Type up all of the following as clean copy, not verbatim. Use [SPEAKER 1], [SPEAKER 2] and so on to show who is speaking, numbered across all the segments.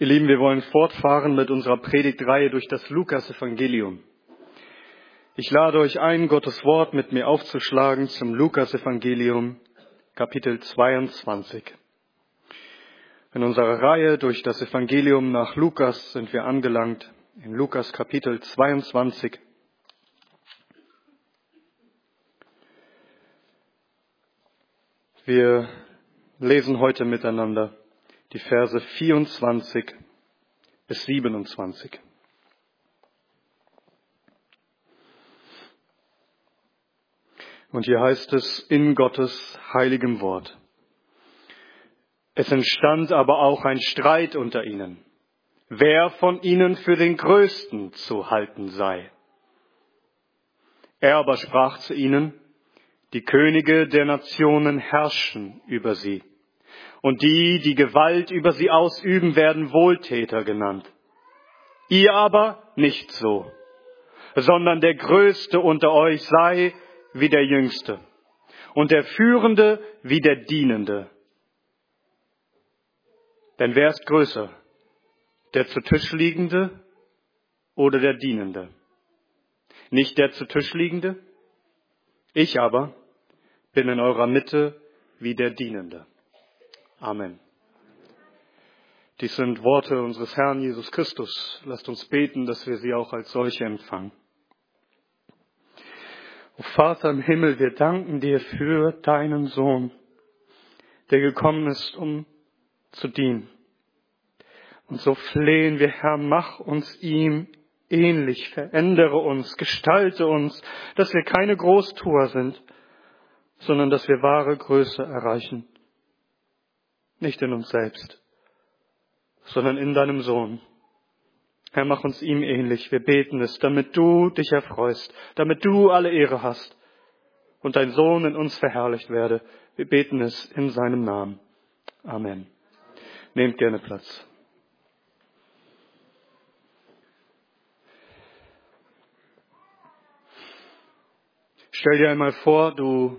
[SPEAKER 1] Ihr Lieben, wir wollen fortfahren mit unserer Predigtreihe durch das Lukas-Evangelium. Ich lade euch ein, Gottes Wort mit mir aufzuschlagen zum Lukas-Evangelium, Kapitel 22. In unserer Reihe durch das Evangelium nach Lukas sind wir angelangt, in Lukas Kapitel 22. Wir lesen heute miteinander die Verse 24 bis 27. Und hier heißt es in Gottes heiligem Wort: Es entstand aber auch ein Streit unter ihnen, wer von ihnen für den Größten zu halten sei. Er aber sprach zu ihnen: Die Könige der Nationen herrschen über sie. Und die Gewalt über sie ausüben, werden Wohltäter genannt. Ihr aber nicht so, sondern der Größte unter euch sei wie der Jüngste und der Führende wie der Dienende. Denn wer ist größer, der zu Tisch liegende oder der Dienende? Nicht der zu Tisch liegende? Ich aber bin in eurer Mitte wie der Dienende. Amen. Dies sind Worte unseres Herrn Jesus Christus. Lasst uns beten, dass wir sie auch als solche empfangen. O Vater im Himmel, wir danken dir für deinen Sohn, der gekommen ist, um zu dienen. Und so flehen wir, Herr, mach uns ihm ähnlich, verändere uns, gestalte uns, dass wir keine Großtuer sind, sondern dass wir wahre Größe erreichen. Nicht in uns selbst, sondern in deinem Sohn. Herr, mach uns ihm ähnlich. Wir beten es, damit du dich erfreust, damit du alle Ehre hast und dein Sohn in uns verherrlicht werde. Wir beten es in seinem Namen. Amen. Nehmt gerne Platz. Stell dir einmal vor, du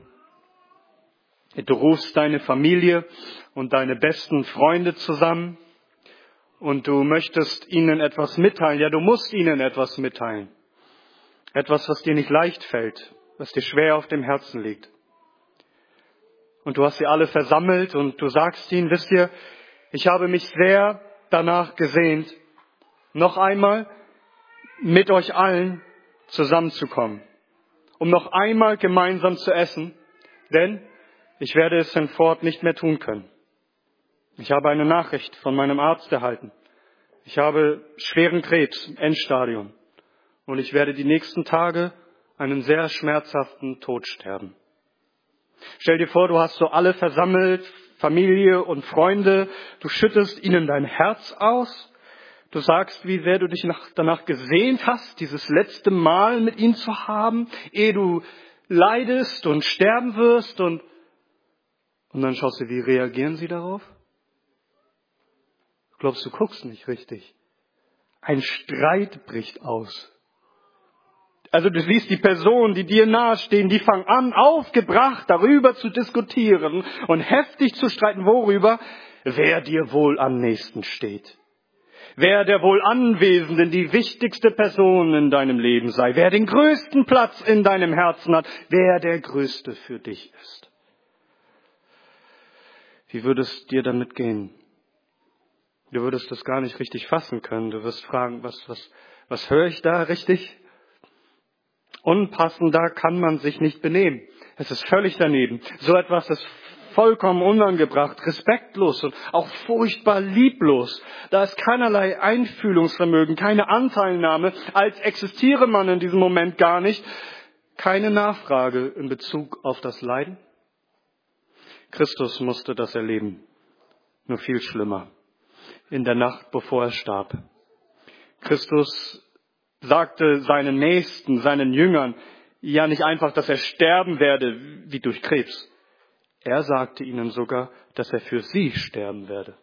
[SPEAKER 1] rufst deine Familie und deine besten Freunde zusammen und du möchtest ihnen etwas mitteilen. Ja, du musst ihnen etwas mitteilen. Etwas, was dir nicht leicht fällt, was dir schwer auf dem Herzen liegt. Und du hast sie alle versammelt und du sagst ihnen: Wisst ihr, ich habe mich sehr danach gesehnt, noch einmal mit euch allen zusammenzukommen, um noch einmal gemeinsam zu essen, denn ich werde es hinfort nicht mehr tun können. Ich habe eine Nachricht von meinem Arzt erhalten. Ich habe schweren Krebs im Endstadium und ich werde die nächsten Tage einen sehr schmerzhaften Tod sterben. Stell dir vor, du hast so alle versammelt, Familie und Freunde. Du schüttest ihnen dein Herz aus. Du sagst, wie sehr du dich danach gesehnt hast, dieses letzte Mal mit ihnen zu haben, ehe du leidest und sterben wirst. Und dann schaust du, wie reagieren sie darauf? Du glaubst, du guckst nicht richtig. Ein Streit bricht aus. Also du siehst die Personen, die dir nahestehen, die fangen an, aufgebracht darüber zu diskutieren und heftig zu streiten. Worüber? Wer dir wohl am nächsten steht. Wer der wohl Anwesenden die wichtigste Person in deinem Leben sei. Wer den größten Platz in deinem Herzen hat. Wer der Größte für dich ist. Wie würde es dir damit gehen? Du würdest das gar nicht richtig fassen können. Du wirst fragen, was höre ich da richtig? Unpassender kann man sich nicht benehmen. Es ist völlig daneben. So etwas ist vollkommen unangebracht, respektlos und auch furchtbar lieblos. Da ist keinerlei Einfühlungsvermögen, keine Anteilnahme, als existiere man in diesem Moment gar nicht. Keine Nachfrage in Bezug auf das Leiden. Christus musste das erleben, nur viel schlimmer, in der Nacht, bevor er starb. Christus sagte seinen Nächsten, seinen Jüngern, ja nicht einfach, dass er sterben werde wie durch Krebs. Er sagte ihnen sogar, dass er für sie sterben werde.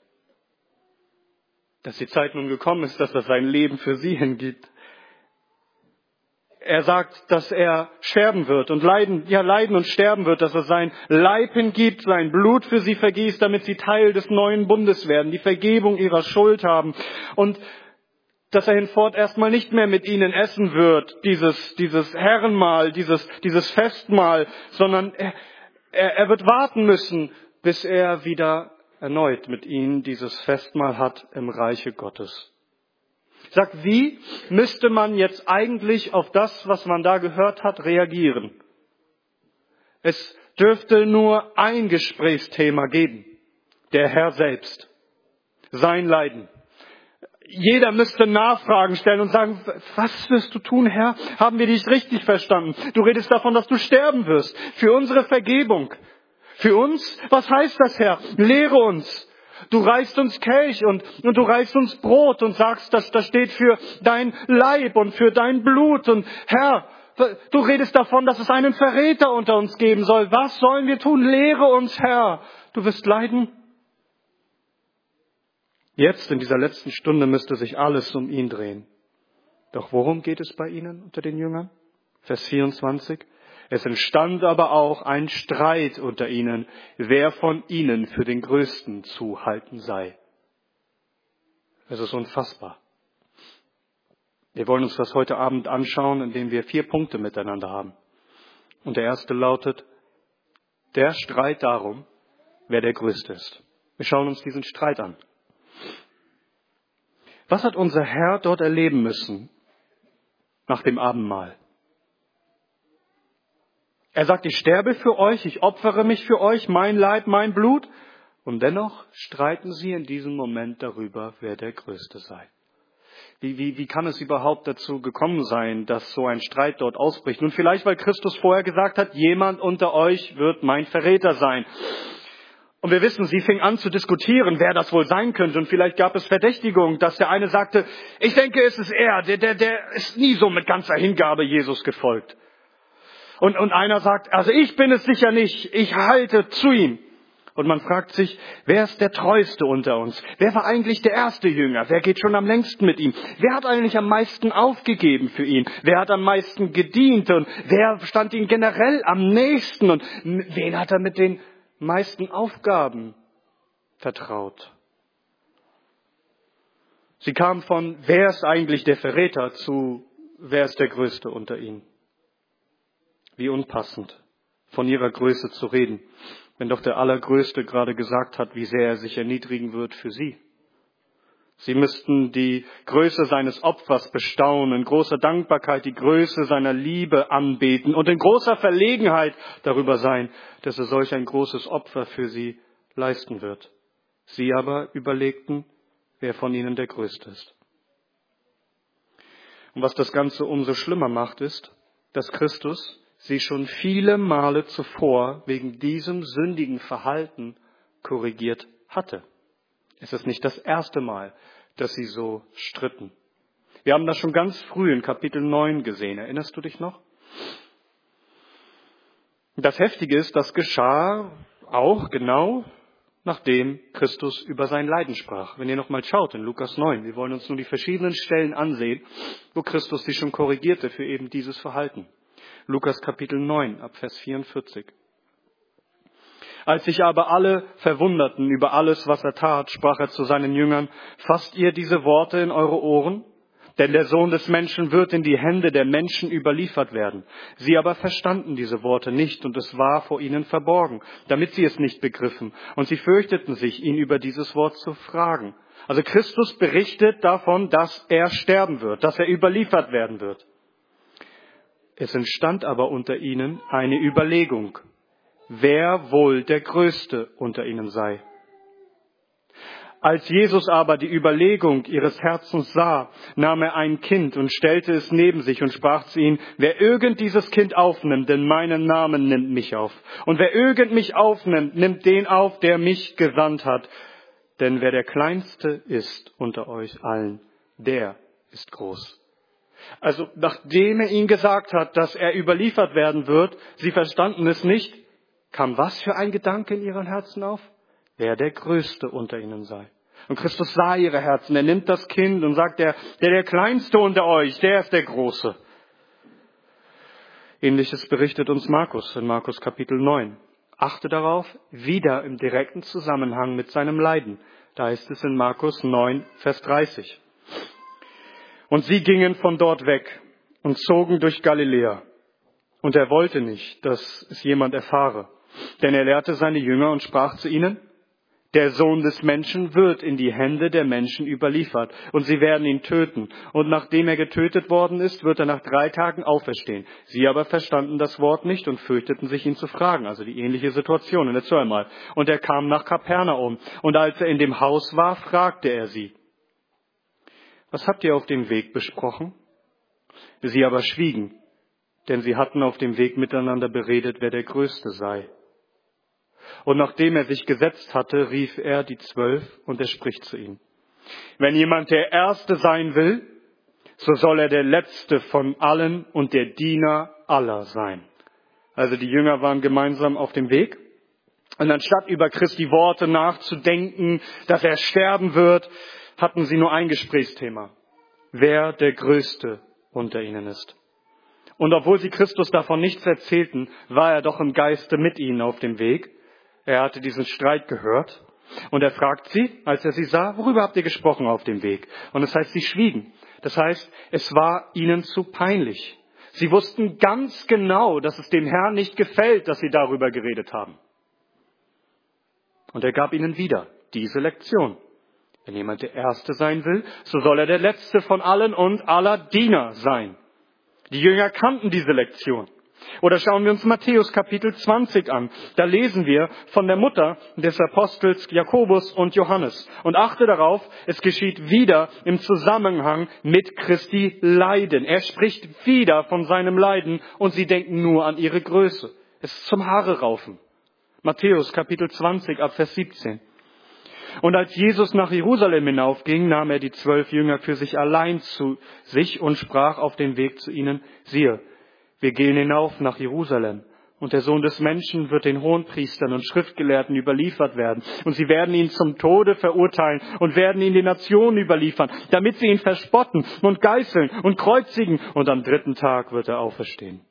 [SPEAKER 1] Dass die Zeit nun gekommen ist, dass er sein Leben für sie hingibt. er sagt, dass er sterben wird und leiden und sterben wird, dass er sein Leib hingibt, sein Blut für sie vergießt, damit sie Teil des neuen Bundes werden, die Vergebung ihrer Schuld haben und dass er hinfort erstmal nicht mehr mit ihnen essen wird, dieses Herrenmahl, dieses Festmahl, sondern er wird warten müssen, bis er wieder erneut mit ihnen dieses Festmahl hat im Reiche Gottes. Ich sag, wie müsste man jetzt eigentlich auf das, was man da gehört hat, reagieren? Es dürfte nur ein Gesprächsthema geben. Der Herr selbst. Sein Leiden. Jeder müsste Nachfragen stellen und sagen, was wirst du tun, Herr? Haben wir dich richtig verstanden? Du redest davon, dass du sterben wirst. Für unsere Vergebung. Für uns? Was heißt das, Herr? Lehre uns. Du reichst uns Kelch und du reichst uns Brot und sagst, dass das steht für dein Leib und für dein Blut. Und Herr, du redest davon, dass es einen Verräter unter uns geben soll. Was sollen wir tun? Lehre uns, Herr. Du wirst leiden. Jetzt, in dieser letzten Stunde, müsste sich alles um ihn drehen. Doch worum geht es bei ihnen unter den Jüngern? Vers 24. Es entstand aber auch ein Streit unter ihnen, wer von ihnen für den Größten zu halten sei. Es ist unfassbar. Wir wollen uns das heute Abend anschauen, indem wir 4 Punkte miteinander haben. Und der erste lautet, der Streit darum, wer der Größte ist. Wir schauen uns diesen Streit an. Was hat unser Herr dort erleben müssen nach dem Abendmahl? Er sagt, ich sterbe für euch, ich opfere mich für euch, mein Leib, mein Blut. Und dennoch streiten sie in diesem Moment darüber, wer der Größte sei. Wie kann es überhaupt dazu gekommen sein, dass so ein Streit dort ausbricht? Nun vielleicht, weil Christus vorher gesagt hat, jemand unter euch wird mein Verräter sein. Und wir wissen, sie fing an zu diskutieren, wer das wohl sein könnte. Und vielleicht gab es Verdächtigung, dass der eine sagte, ich denke, es ist er, der ist nie so mit ganzer Hingabe Jesus gefolgt. Und einer sagt, also ich bin es sicher nicht, ich halte zu ihm. Und man fragt sich, wer ist der Treueste unter uns? Wer war eigentlich der erste Jünger? Wer geht schon am längsten mit ihm? Wer hat eigentlich am meisten aufgegeben für ihn? Wer hat am meisten gedient? Und wer stand ihm generell am nächsten? Und wen hat er mit den meisten Aufgaben vertraut? Sie kam von, wer ist eigentlich der Verräter, zu, wer ist der Größte unter ihnen? Wie unpassend, von ihrer Größe zu reden, wenn doch der Allergrößte gerade gesagt hat, wie sehr er sich erniedrigen wird für sie. Sie müssten die Größe seines Opfers bestaunen, in großer Dankbarkeit die Größe seiner Liebe anbeten und in großer Verlegenheit darüber sein, dass er solch ein großes Opfer für sie leisten wird. Sie aber überlegten, wer von ihnen der Größte ist. Und was das Ganze umso schlimmer macht, ist, dass Christus sie schon viele Male zuvor wegen diesem sündigen Verhalten korrigiert hatte. Es ist nicht das erste Mal, dass sie so stritten. Wir haben das schon ganz früh in Kapitel 9 gesehen. Erinnerst du dich noch? Das Heftige ist, das geschah auch genau, nachdem Christus über sein Leiden sprach. Wenn ihr nochmal schaut in Lukas 9, wir wollen uns nur die verschiedenen Stellen ansehen, wo Christus sie schon korrigierte für eben dieses Verhalten. Lukas Kapitel 9, ab Vers 44. Als sich aber alle verwunderten über alles, was er tat, sprach er zu seinen Jüngern, fasst ihr diese Worte in eure Ohren? Denn der Sohn des Menschen wird in die Hände der Menschen überliefert werden. Sie aber verstanden diese Worte nicht, und es war vor ihnen verborgen, damit sie es nicht begriffen. Und sie fürchteten sich, ihn über dieses Wort zu fragen. Also Christus berichtet davon, dass er sterben wird, dass er überliefert werden wird. Es entstand aber unter ihnen eine Überlegung, wer wohl der Größte unter ihnen sei. Als Jesus aber die Überlegung ihres Herzens sah, nahm er ein Kind und stellte es neben sich und sprach zu ihnen, wer irgend dieses Kind aufnimmt, denn meinen Namen nimmt mich auf. Und wer irgend mich aufnimmt, nimmt den auf, der mich gesandt hat. Denn wer der Kleinste ist unter euch allen, der ist groß. Also nachdem er ihnen gesagt hat, dass er überliefert werden wird, sie verstanden es nicht, kam was für ein Gedanke in ihren Herzen auf? Wer der Größte unter ihnen sei. Und Christus sah ihre Herzen, er nimmt das Kind und sagt, der Kleinste unter euch, der ist der Große. Ähnliches berichtet uns Markus in Markus Kapitel 9. Achte darauf, wieder im direkten Zusammenhang mit seinem Leiden. Da heißt es in Markus 9, Vers 30. Und sie gingen von dort weg und zogen durch Galiläa. Und er wollte nicht, dass es jemand erfahre. Denn er lehrte seine Jünger und sprach zu ihnen: Der Sohn des Menschen wird in die Hände der Menschen überliefert, und sie werden ihn töten. Und nachdem er getötet worden ist, wird er nach 3 Tagen auferstehen. Sie aber verstanden das Wort nicht und fürchteten sich, ihn zu fragen. Also die ähnliche Situation. Und jetzt hör mal. Und er kam nach Kapernaum. Und als er in dem Haus war, fragte er sie: Was habt ihr auf dem Weg besprochen? Sie aber schwiegen, denn sie hatten auf dem Weg miteinander beredet, wer der Größte sei. Und nachdem er sich gesetzt hatte, rief er die 12 und er spricht zu ihnen: Wenn jemand der Erste sein will, so soll er der Letzte von allen und der Diener aller sein. Also die Jünger waren gemeinsam auf dem Weg. Und anstatt über Christi Worte nachzudenken, dass er sterben wird, hatten sie nur ein Gesprächsthema: Wer der Größte unter ihnen ist. Und obwohl sie Christus davon nichts erzählten, war er doch im Geiste mit ihnen auf dem Weg. Er hatte diesen Streit gehört und er fragt sie, als er sie sah: Worüber habt ihr gesprochen auf dem Weg? Und das heißt, sie schwiegen. Das heißt, es war ihnen zu peinlich. Sie wussten ganz genau, dass es dem Herrn nicht gefällt, dass sie darüber geredet haben. Und er gab ihnen wieder diese Lektion: Wenn jemand der Erste sein will, so soll er der Letzte von allen und aller Diener sein. Die Jünger kannten diese Lektion. Oder schauen wir uns Matthäus Kapitel 20 an. Da lesen wir von der Mutter des Apostels Jakobus und Johannes. Und achte darauf, es geschieht wieder im Zusammenhang mit Christi Leiden. Er spricht wieder von seinem Leiden und sie denken nur an ihre Größe. Es ist zum Haare raufen. Matthäus Kapitel 20 ab Vers 17. Und als Jesus nach Jerusalem hinaufging, nahm er die 12 Jünger für sich allein zu sich und sprach auf dem Weg zu ihnen: Siehe, wir gehen hinauf nach Jerusalem, und der Sohn des Menschen wird den Hohenpriestern und Schriftgelehrten überliefert werden. Und sie werden ihn zum Tode verurteilen und werden ihn den Nationen überliefern, damit sie ihn verspotten und geißeln und kreuzigen. Und am 3. Tag wird er auferstehen.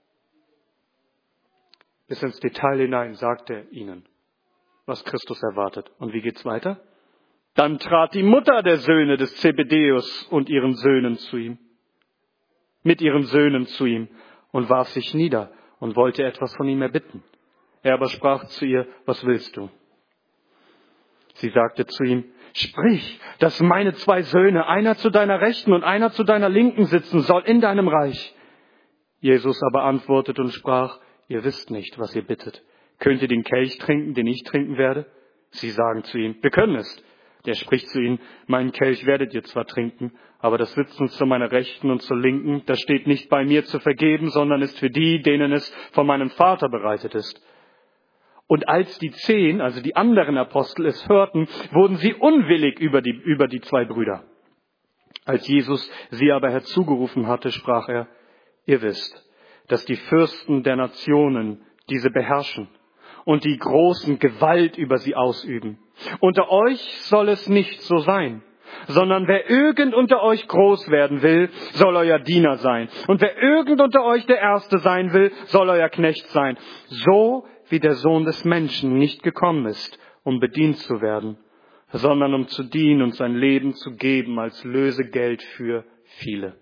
[SPEAKER 1] Bis ins Detail hinein sagt er ihnen, was Christus erwartet. Und wie geht's weiter? Dann trat die Mutter der Söhne des Zebedäus und ihren Söhnen zu ihm, mit ihren Söhnen zu ihm, und warf sich nieder und wollte etwas von ihm erbitten. Er aber sprach zu ihr: Was willst du? Sie sagte zu ihm: Sprich, dass meine 2 Söhne, einer zu deiner Rechten und einer zu deiner Linken sitzen soll in deinem Reich. Jesus aber antwortete und sprach: Ihr wisst nicht, was ihr bittet. Könnt ihr den Kelch trinken, den ich trinken werde? Sie sagen zu ihm: Wir können es. Der spricht zu ihnen: Meinen Kelch werdet ihr zwar trinken, aber das Sitzen zu meiner Rechten und zur Linken, das steht nicht bei mir zu vergeben, sondern ist für die, denen es von meinem Vater bereitet ist. Und als die 10, also die anderen Apostel, es hörten, wurden sie unwillig über die 2 Brüder. Als Jesus sie aber herzugerufen hatte, sprach er: Ihr wisst, dass die Fürsten der Nationen diese beherrschen und die Großen Gewalt über sie ausüben. Unter euch soll es nicht so sein, sondern wer irgend unter euch groß werden will, soll euer Diener sein. Und wer irgend unter euch der Erste sein will, soll euer Knecht sein. So wie der Sohn des Menschen nicht gekommen ist, um bedient zu werden, sondern um zu dienen und sein Leben zu geben als Lösegeld für viele.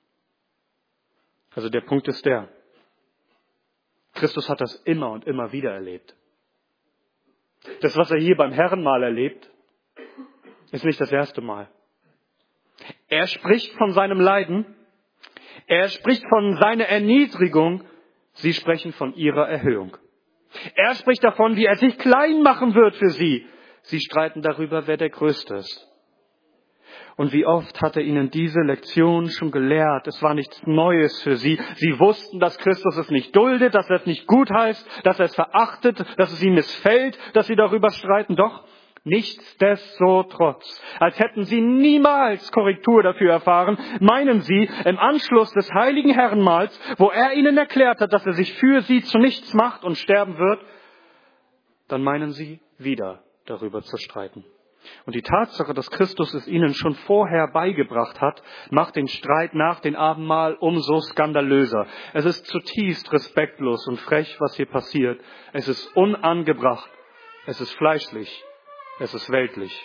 [SPEAKER 1] Also der Punkt ist der: Christus hat das immer und immer wieder erlebt. Das, was er hier beim Herrenmahl erlebt, ist nicht das erste Mal. Er spricht von seinem Leiden. Er spricht von seiner Erniedrigung. Sie sprechen von ihrer Erhöhung. Er spricht davon, wie er sich klein machen wird für sie. Sie streiten darüber, wer der Größte ist. Und wie oft hat er ihnen diese Lektion schon gelehrt. Es war nichts Neues für sie. Sie wussten, dass Christus es nicht duldet, dass er es nicht gut heißt, dass er es verachtet, dass es ihm missfällt, dass sie darüber streiten. Doch nichtsdestotrotz, als hätten sie niemals Korrektur dafür erfahren, meinen sie im Anschluss des heiligen Herrenmahls, wo er ihnen erklärt hat, dass er sich für sie zu nichts macht und sterben wird, dann meinen sie wieder darüber zu streiten. Und die Tatsache, dass Christus es ihnen schon vorher beigebracht hat, macht den Streit nach dem Abendmahl umso skandalöser. Es ist zutiefst respektlos und frech, was hier passiert. Es ist unangebracht. Es ist fleischlich. Es ist weltlich.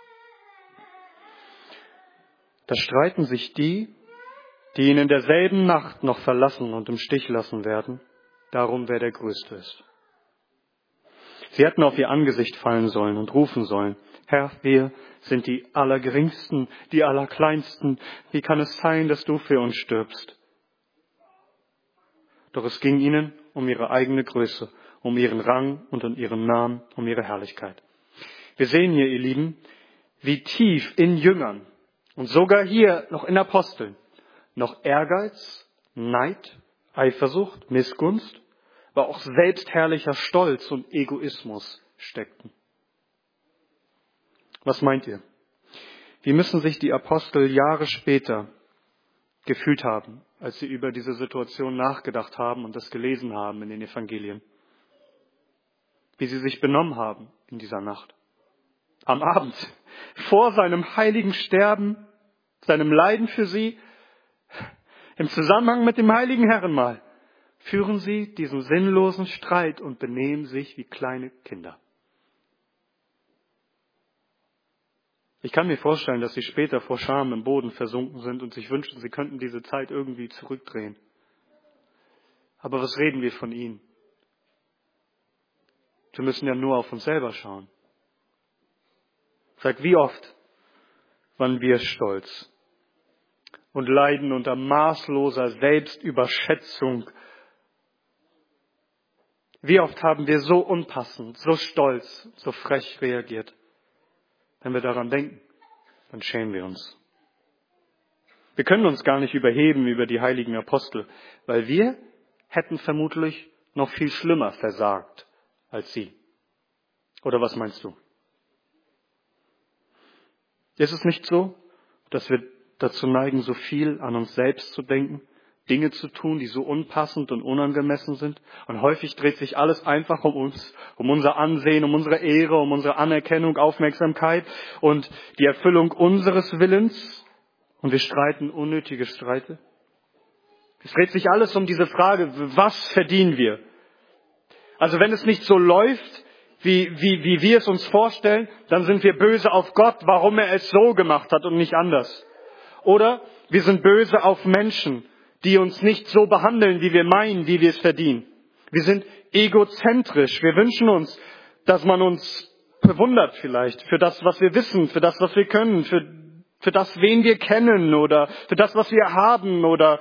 [SPEAKER 1] Da streiten sich die ihn in derselben Nacht noch verlassen und im Stich lassen werden, darum, wer der Größte ist. Sie hätten auf ihr Angesicht fallen sollen und rufen sollen: Herr, wir sind die Allergeringsten, die Allerkleinsten. Wie kann es sein, dass du für uns stirbst? Doch es ging ihnen um ihre eigene Größe, um ihren Rang und um ihren Namen, um ihre Herrlichkeit. Wir sehen hier, ihr Lieben, wie tief in Jüngern und sogar hier noch in Aposteln noch Ehrgeiz, Neid, Eifersucht, Missgunst, aber auch selbstherrlicher Stolz und Egoismus steckten. Was meint ihr? Wie müssen sich die Apostel Jahre später gefühlt haben, als sie über diese Situation nachgedacht haben und das gelesen haben in den Evangelien? Wie sie sich benommen haben in dieser Nacht. Am Abend, vor seinem heiligen Sterben, seinem Leiden für sie, im Zusammenhang mit dem heiligen Herrenmahl, führen sie diesen sinnlosen Streit und benehmen sich wie kleine Kinder. Ich kann mir vorstellen, dass sie später vor Scham im Boden versunken sind und sich wünschen, sie könnten diese Zeit irgendwie zurückdrehen. Aber was reden wir von ihnen? Wir müssen ja nur auf uns selber schauen. Sag, wie oft waren wir stolz und leiden unter maßloser Selbstüberschätzung? Wie oft haben wir so unpassend, so stolz, so frech reagiert? Wenn wir daran denken, dann schämen wir uns. Wir können uns gar nicht überheben über die heiligen Apostel, weil wir hätten vermutlich noch viel schlimmer versagt als sie. Oder was meinst du? Ist es nicht so, dass wir dazu neigen, so viel an uns selbst zu denken, Dinge zu tun, die so unpassend und unangemessen sind? Und häufig dreht sich alles einfach um uns, um unser Ansehen, um unsere Ehre, um unsere Anerkennung, Aufmerksamkeit und die Erfüllung unseres Willens. Und wir streiten unnötige Streite. Es dreht sich alles um diese Frage, was verdienen wir? Also wenn es nicht so läuft, wie wir es uns vorstellen, dann sind wir böse auf Gott, warum er es so gemacht hat und nicht anders. Oder wir sind böse auf Menschen, die uns nicht so behandeln, wie wir meinen, wie wir es verdienen. Wir sind egozentrisch. Wir wünschen uns, dass man uns bewundert vielleicht für das, was wir wissen, für das, was wir können, für das, wen wir kennen oder für das, was wir haben oder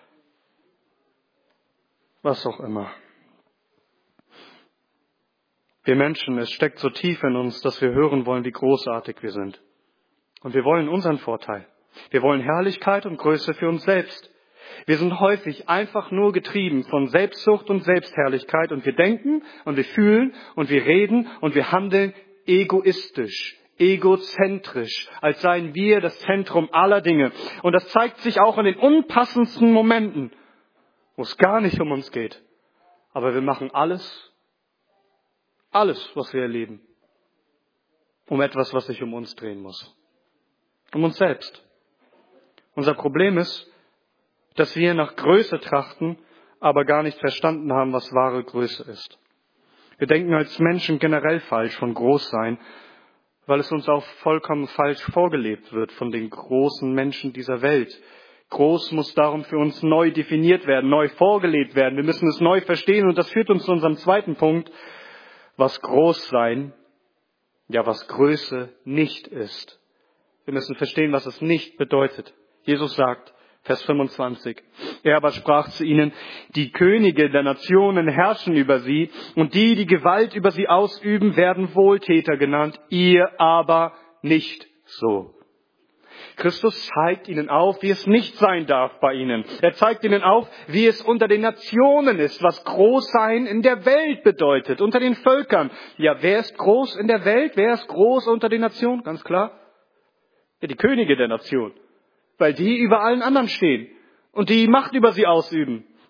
[SPEAKER 1] was auch immer. Wir Menschen, es steckt so tief in uns, dass wir hören wollen, wie großartig wir sind. Und wir wollen unseren Vorteil. Wir wollen Herrlichkeit und Größe für uns selbst. Wir sind häufig einfach nur getrieben von Selbstsucht und Selbstherrlichkeit und wir denken und wir fühlen und wir reden und wir handeln egoistisch, egozentrisch, als seien wir das Zentrum aller Dinge. Und das zeigt sich auch in den unpassendsten Momenten, wo es gar nicht um uns geht. Aber wir machen alles, was wir erleben, um etwas, was sich um uns drehen muss. Um uns selbst. Unser Problem ist, dass wir nach Größe trachten, aber gar nicht verstanden haben, was wahre Größe ist. Wir denken als Menschen generell falsch von Großsein, weil es uns auch vollkommen falsch vorgelebt wird von den großen Menschen dieser Welt. Groß muss darum für uns neu definiert werden, neu vorgelebt werden. Wir müssen es neu verstehen und das führt uns zu unserem zweiten Punkt, was Großsein, ja was Größe nicht ist. Wir müssen verstehen, was es nicht bedeutet. Jesus sagt, Vers 25, er aber sprach zu ihnen, die Könige der Nationen herrschen über sie und die Gewalt über sie ausüben, werden Wohltäter genannt, ihr aber nicht so. Christus zeigt ihnen auf, wie es nicht sein darf bei ihnen. Er zeigt ihnen auf, wie es unter den Nationen ist, was Großsein in der Welt bedeutet, unter den Völkern. Ja, wer ist groß in der Welt? Wer ist groß unter den Nationen? Ganz klar. Ja, die Könige der Nation. Weil die über allen anderen stehen und die Macht über sie ausüben.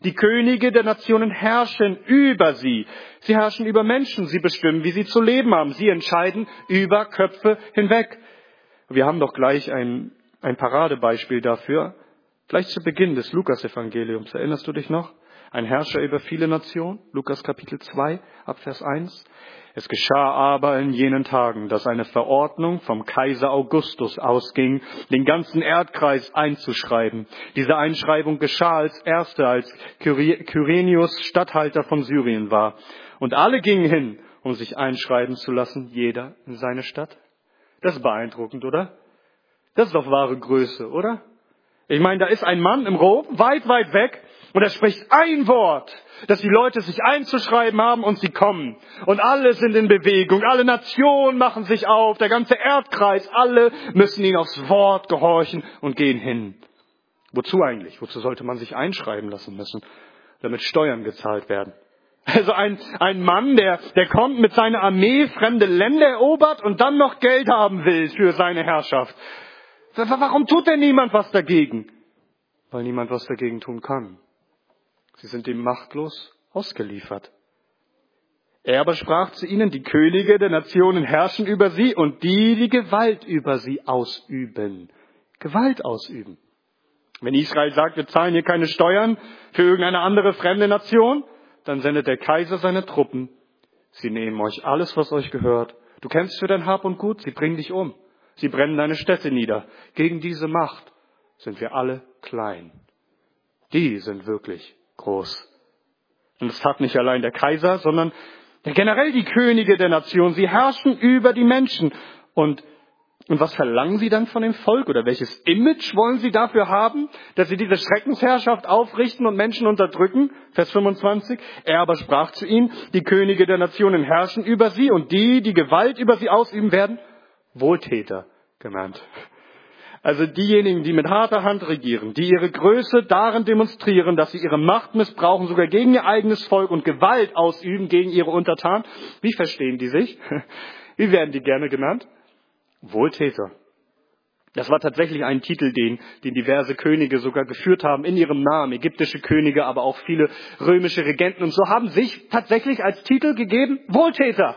[SPEAKER 1] Die Könige der Nationen herrschen über sie. Sie herrschen über Menschen. Sie bestimmen, wie sie zu leben haben. Sie entscheiden über Köpfe hinweg. Wir haben doch gleich ein Paradebeispiel dafür. Gleich zu Beginn des Lukas-Evangeliums. Erinnerst du dich noch? Ein Herrscher über viele Nationen. Lukas Kapitel 2, ab Vers 1. Es geschah aber in jenen Tagen, dass eine Verordnung vom Kaiser Augustus ausging, den ganzen Erdkreis einzuschreiben. Diese Einschreibung geschah als erste, als Kyrenius Statthalter von Syrien war. Und alle gingen hin, um sich einschreiben zu lassen, jeder in seine Stadt. Das ist beeindruckend, oder? Das ist doch wahre Größe, oder? Ich meine, da ist ein Mann im Rom, weit, weit weg, und er spricht ein Wort, dass die Leute sich einzuschreiben haben und sie kommen. Und alle sind in Bewegung, alle Nationen machen sich auf, der ganze Erdkreis, alle müssen ihnen aufs Wort gehorchen und gehen hin. Wozu eigentlich? Wozu sollte man sich einschreiben lassen müssen? Damit Steuern gezahlt werden. Also ein Mann, der kommt mit seiner Armee, fremde Länder erobert und dann noch Geld haben will für seine Herrschaft. Warum tut denn niemand was dagegen? Weil niemand was dagegen tun kann. Sie sind ihm machtlos ausgeliefert. Er aber sprach zu ihnen, die Könige der Nationen herrschen über sie und die Gewalt über sie ausüben. Gewalt ausüben. Wenn Israel sagt, wir zahlen hier keine Steuern für irgendeine andere fremde Nation, dann sendet der Kaiser seine Truppen. Sie nehmen euch alles, was euch gehört. Du kämpfst für dein Hab und Gut, sie bringen dich um. Sie brennen deine Städte nieder. Gegen diese Macht sind wir alle klein. Die sind wirklich groß. Und das tat nicht allein der Kaiser, sondern generell die Könige der Nation. Sie herrschen über die Menschen. Und was verlangen sie dann von dem Volk? Oder welches Image wollen sie dafür haben, dass sie diese Schreckensherrschaft aufrichten und Menschen unterdrücken? Vers 25. Er aber sprach zu ihnen, die Könige der Nationen herrschen über sie und die Gewalt über sie ausüben werden, Wohltäter genannt. Also diejenigen, die mit harter Hand regieren, die ihre Größe darin demonstrieren, dass sie ihre Macht missbrauchen, sogar gegen ihr eigenes Volk und Gewalt ausüben gegen ihre Untertanen. Wie verstehen die sich? Wie werden die gerne genannt? Wohltäter. Das war tatsächlich ein Titel, den diverse Könige sogar geführt haben in ihrem Namen. Ägyptische Könige, aber auch viele römische Regenten und so haben sich tatsächlich als Titel gegeben, Wohltäter.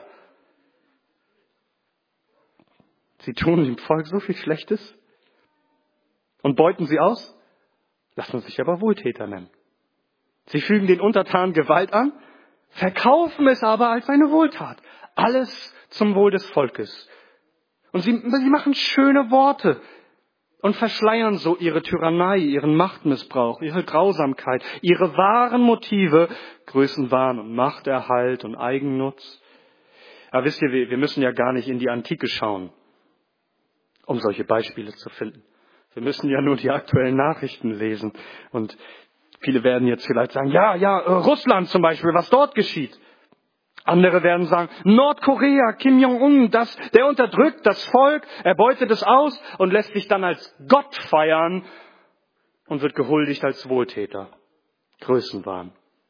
[SPEAKER 1] Sie tun dem Volk so viel Schlechtes und beuten sie aus, lassen sich aber Wohltäter nennen. Sie fügen den Untertanen Gewalt an, verkaufen es aber als eine Wohltat. Alles zum Wohl des Volkes. Und sie machen schöne Worte und verschleiern so ihre Tyrannei, ihren Machtmissbrauch, ihre Grausamkeit, ihre wahren Motive, Größenwahn und Machterhalt und Eigennutz. Aber wisst ihr, wir müssen ja gar nicht in die Antike schauen, um solche Beispiele zu finden. Wir müssen ja nur die aktuellen Nachrichten lesen. Und viele werden jetzt vielleicht sagen, ja, Russland zum Beispiel, was dort geschieht. Andere werden sagen, Nordkorea, Kim Jong-un, der unterdrückt das Volk, er beutet es aus und lässt sich dann als Gott feiern und wird gehuldigt als Wohltäter. Größenwahn.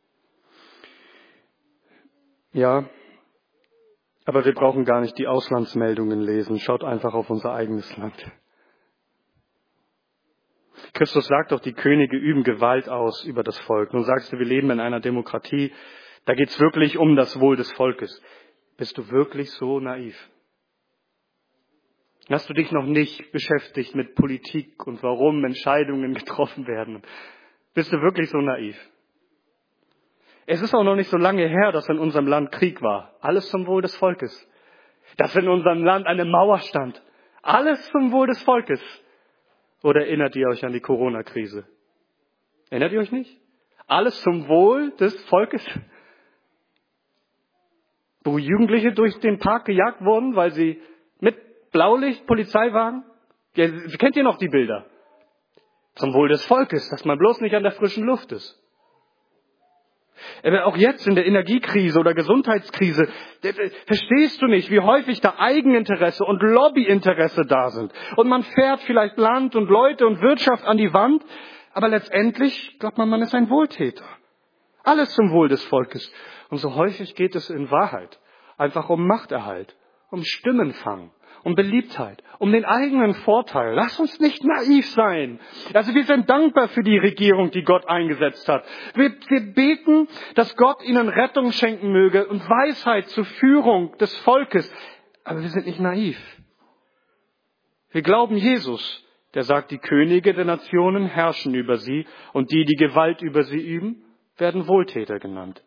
[SPEAKER 1] Ja, aber wir brauchen gar nicht die Auslandsmeldungen lesen. Schaut einfach auf unser eigenes Land. Christus sagt doch, die Könige üben Gewalt aus über das Volk. Nun sagst du, wir leben in einer Demokratie. Da geht's wirklich um das Wohl des Volkes. Bist du wirklich so naiv? Hast du dich noch nicht beschäftigt mit Politik und warum Entscheidungen getroffen werden? Bist du wirklich so naiv? Es ist auch noch nicht so lange her, dass in unserem Land Krieg war. Alles zum Wohl des Volkes. Dass in unserem Land eine Mauer stand. Alles zum Wohl des Volkes. Oder erinnert ihr euch an die Corona-Krise? Erinnert ihr euch nicht? Alles zum Wohl des Volkes? Wo Jugendliche durch den Park gejagt wurden, weil sie mit Blaulicht, Polizeiwagen? Ja, kennt ihr noch die Bilder? Zum Wohl des Volkes, dass man bloß nicht an der frischen Luft ist. Aber auch jetzt in der Energiekrise oder Gesundheitskrise, verstehst du nicht, wie häufig da Eigeninteresse und Lobbyinteresse da sind. Und man fährt vielleicht Land und Leute und Wirtschaft an die Wand, aber letztendlich glaubt man ist ein Wohltäter. Alles zum Wohl des Volkes. Und so häufig geht es in Wahrheit einfach um Machterhalt, um Stimmenfang, um Beliebtheit, um den eigenen Vorteil. Lass uns nicht naiv sein. Also wir sind dankbar für die Regierung, die Gott eingesetzt hat. Wir beten, dass Gott ihnen Rettung schenken möge und Weisheit zur Führung des Volkes. Aber wir sind nicht naiv. Wir glauben Jesus, der sagt, die Könige der Nationen herrschen über sie und die, die Gewalt über sie üben, werden Wohltäter genannt.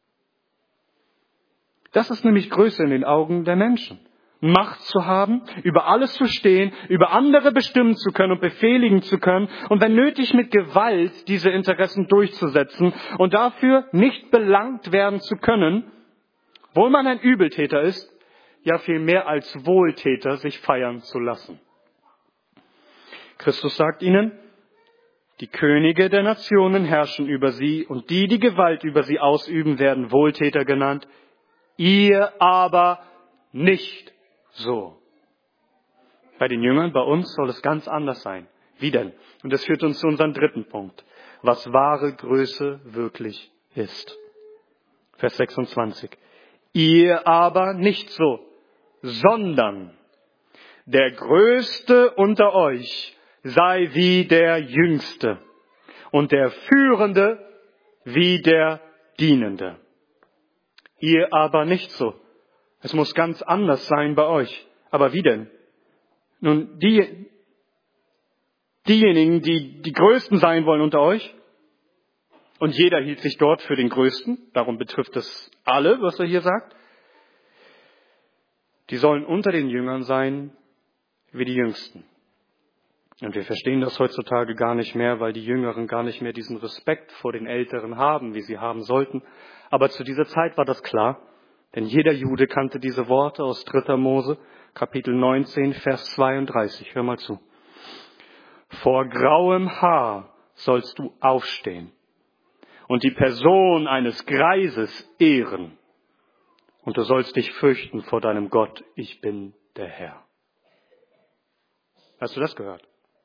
[SPEAKER 1] Das ist nämlich Größe in den Augen der Menschen. Macht zu haben, über alles zu stehen, über andere bestimmen zu können und befehligen zu können und wenn nötig mit Gewalt diese Interessen durchzusetzen und dafür nicht belangt werden zu können, obwohl man ein Übeltäter ist, ja viel mehr als Wohltäter sich feiern zu lassen. Christus sagt ihnen, die Könige der Nationen herrschen über sie und die, die Gewalt über sie ausüben, werden Wohltäter genannt. Ihr aber nicht so. Bei den Jüngern, bei uns soll es ganz anders sein. Wie denn? Und das führt uns zu unserem dritten Punkt. Was wahre Größe wirklich ist. Vers 26. Ihr aber nicht so, sondern der Größte unter euch sei wie der Jüngste und der Führende wie der Dienende. Ihr aber nicht so. Es muss ganz anders sein bei euch. Aber wie denn? Nun, diejenigen, die die Größten sein wollen unter euch, und jeder hielt sich dort für den Größten, darum betrifft es alle, was er hier sagt, die sollen unter den Jüngern sein wie die Jüngsten. Und wir verstehen das heutzutage gar nicht mehr, weil die Jüngeren gar nicht mehr diesen Respekt vor den Älteren haben, wie sie haben sollten. Aber zu dieser Zeit war das klar, denn jeder Jude kannte diese Worte aus 3. Mose, Kapitel 19, Vers 32. Hör mal zu. Vor grauem Haar sollst du aufstehen und die Person eines Greises ehren. Und du sollst dich fürchten vor deinem Gott, ich bin der Herr. Hast du das gehört?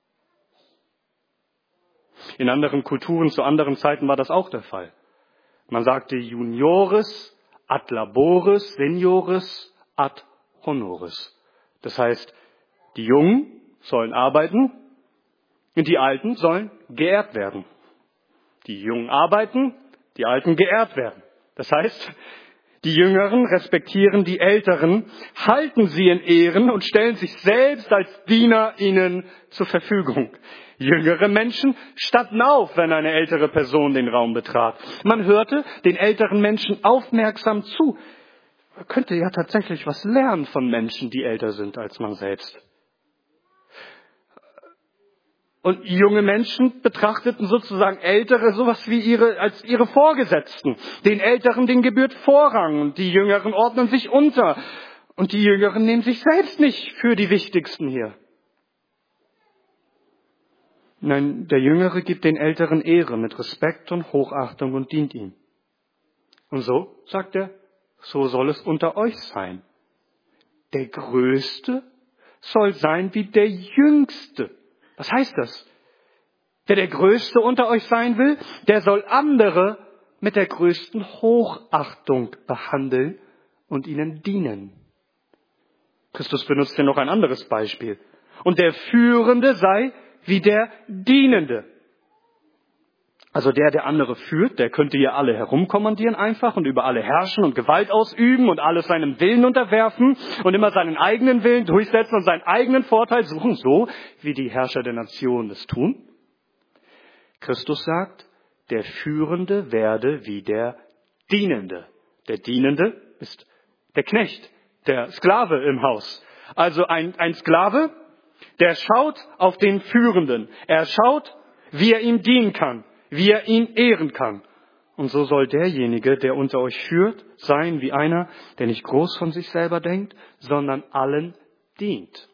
[SPEAKER 1] In anderen Kulturen zu anderen Zeiten war das auch der Fall. Man sagte Junioris ad labores, Senioris ad honoris. Das heißt, die Jungen sollen arbeiten und die Alten sollen geehrt werden. Die Jungen arbeiten, die Alten geehrt werden. Das heißt, die Jüngeren respektieren die Älteren, halten sie in Ehren und stellen sich selbst als Diener ihnen zur Verfügung. Jüngere Menschen standen auf, wenn eine ältere Person den Raum betrat. Man hörte den älteren Menschen aufmerksam zu. Man könnte ja tatsächlich was lernen von Menschen, die älter sind als man selbst. Und junge Menschen betrachteten sozusagen Ältere sowas wie als ihre Vorgesetzten. Den Älteren, denen gebührt Vorrang und die Jüngeren ordnen sich unter. Und die Jüngeren nehmen sich selbst nicht für die Wichtigsten hier. Nein, der Jüngere gibt den Älteren Ehre mit Respekt und Hochachtung und dient ihm. Und so, sagt er, so soll es unter euch sein. Der Größte soll sein wie der Jüngste. Was heißt das? Wer der Größte unter euch sein will, der soll andere mit der größten Hochachtung behandeln und ihnen dienen. Christus benutzt hier noch ein anderes Beispiel. Und der Führende sei wie der Dienende. Also der andere führt, der könnte hier alle herumkommandieren einfach und über alle herrschen und Gewalt ausüben und alles seinem Willen unterwerfen und immer seinen eigenen Willen durchsetzen und seinen eigenen Vorteil suchen, so wie die Herrscher der Nation es tun. Christus sagt, der Führende werde wie der Dienende. Der Dienende ist der Knecht, der Sklave im Haus. Also ein Sklave, der schaut auf den Führenden. Er schaut, wie er ihm dienen kann, wie er ihn ehren kann. Und so soll derjenige, der unter euch führt, sein wie einer, der nicht groß von sich selber denkt, sondern allen dient.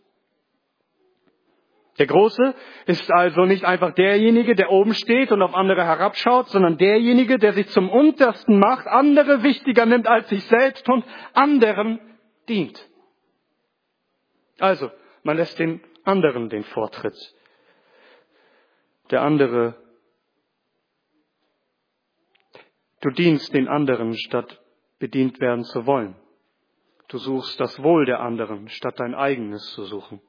[SPEAKER 1] Der Große ist also nicht einfach derjenige, der oben steht und auf andere herabschaut, sondern derjenige, der sich zum Untersten macht, andere wichtiger nimmt als sich selbst und anderen dient. Also, man lässt den anderen den Vortritt. Der andere, du dienst den anderen, statt bedient werden zu wollen. Du suchst das Wohl der anderen, statt dein eigenes zu suchen.